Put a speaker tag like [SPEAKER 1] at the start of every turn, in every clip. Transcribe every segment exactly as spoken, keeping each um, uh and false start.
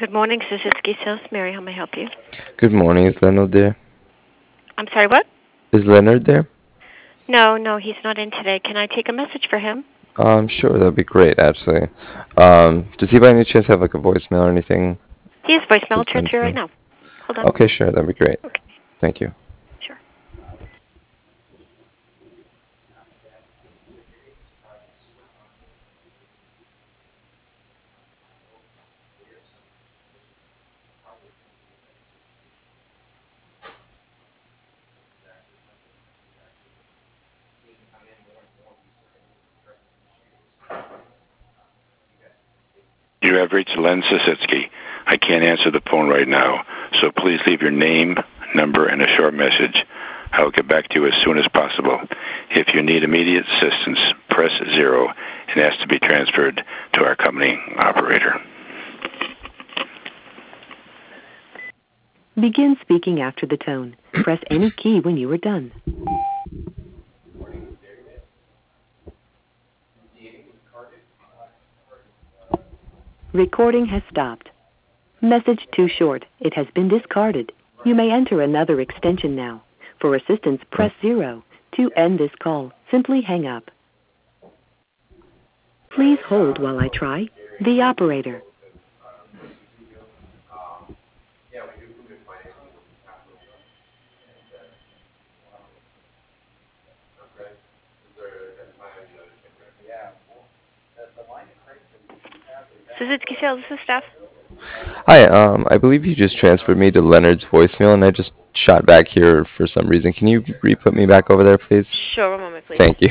[SPEAKER 1] Good morning, Sisitsky Sales. Mary, how may I help you?
[SPEAKER 2] Good morning. Is Leonard there?
[SPEAKER 1] I'm sorry, what?
[SPEAKER 2] Is Leonard there?
[SPEAKER 1] No, no, he's not in today. Can I take a message for him?
[SPEAKER 2] Um, sure, that'd be great, actually. Um, does he by any chance have like a voicemail or anything
[SPEAKER 1] He has voicemail.
[SPEAKER 2] to
[SPEAKER 1] I'll
[SPEAKER 2] send
[SPEAKER 1] transfer
[SPEAKER 2] to
[SPEAKER 1] right
[SPEAKER 2] me?
[SPEAKER 1] now. Hold on.
[SPEAKER 2] Okay, sure, that'd be great.
[SPEAKER 1] Okay,
[SPEAKER 2] Thank you.
[SPEAKER 1] sure.
[SPEAKER 3] You have reached Len Sisitsky. I can't answer the phone right now, so please leave your name, number, and a short message. I will get back to you as soon as possible. If you need immediate assistance, press zero and ask to be transferred to our company operator.
[SPEAKER 4] Begin speaking after the tone. Press any key when you are done. Recording has stopped. Message too short. It has been discarded. You may enter another extension now. For assistance, press zero. To end this call, simply hang up. Please hold while I try the operator.
[SPEAKER 1] Sisitsky Sales, this is Steph.
[SPEAKER 2] Hi, um, I believe you just transferred me to Leonard's voicemail, and I just shot back here for some reason. Can you re-put me back over there, please?
[SPEAKER 1] Sure, one moment, please.
[SPEAKER 2] Thank you.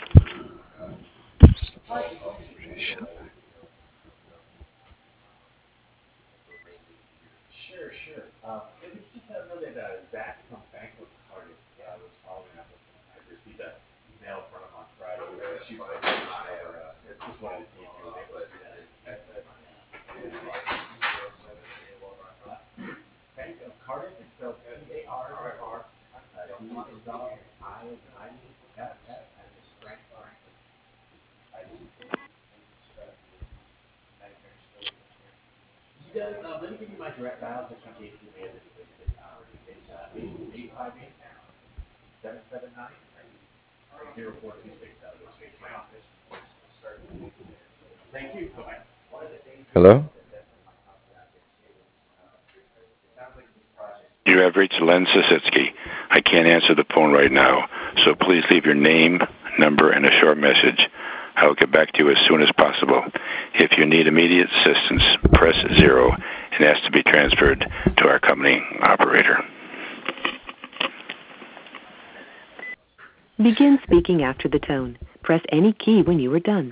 [SPEAKER 2] Hello?
[SPEAKER 3] You have reached Len Sisitsky. I can't answer the phone right now, so please leave your name, number, and a short message. I will get back to you as soon as possible. If you need immediate assistance, press zero and ask to be transferred to our company operator.
[SPEAKER 4] Begin speaking after the tone. Press any key when you are done.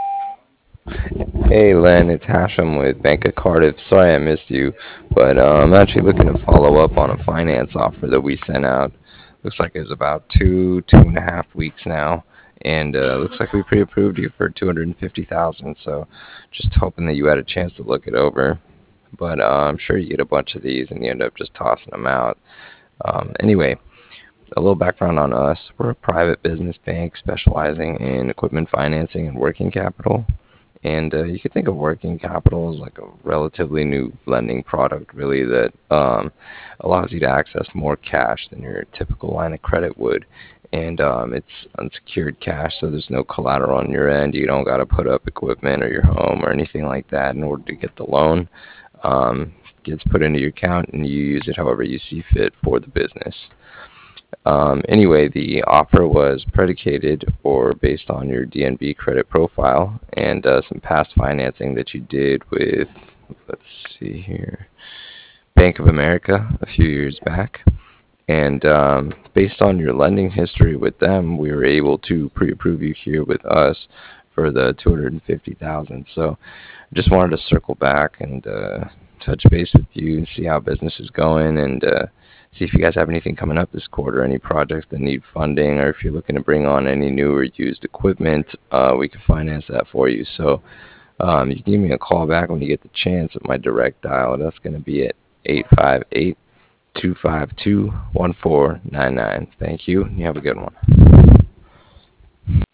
[SPEAKER 2] Hey, Len, it's Hashem with Bank of Cardiff. Sorry I missed you, but uh, I'm actually looking to follow up on a finance offer that we sent out. Looks like it's about two, two and a half weeks now, and uh, looks like we pre-approved you for two hundred fifty thousand dollars, so just hoping that you had a chance to look it over. But uh, I'm sure you get a bunch of these, and you end up just tossing them out. Um, anyway, a little background on us. We're a private business bank specializing in equipment financing and working capital. And uh, you could think of working capital as like a relatively new lending product, really, that um, allows you to access more cash than your typical line of credit would. And um, it's unsecured cash, so there's no collateral on your end. You don't got to put up equipment or your home or anything like that in order to get the loan. Um, it gets put into your account, and you use it however you see fit for the business. Um, anyway, the offer was predicated or based on your D N B credit profile and uh, some past financing that you did with, let's see here, Bank of America a few years back. And um, based on your lending history with them, we were able to pre-approve you here with us for the two hundred fifty thousand dollars. So I just wanted to circle back and uh, touch base with you and see how business is going, and uh, see if you guys have anything coming up this quarter, any projects that need funding, or if you're looking to bring on any new or used equipment, uh, we can finance that for you. So um, you can give me a call back when you get the chance at my direct dial. That's going to be at eight five eight, two five two, one four nine nine. Thank you, and you have a good one.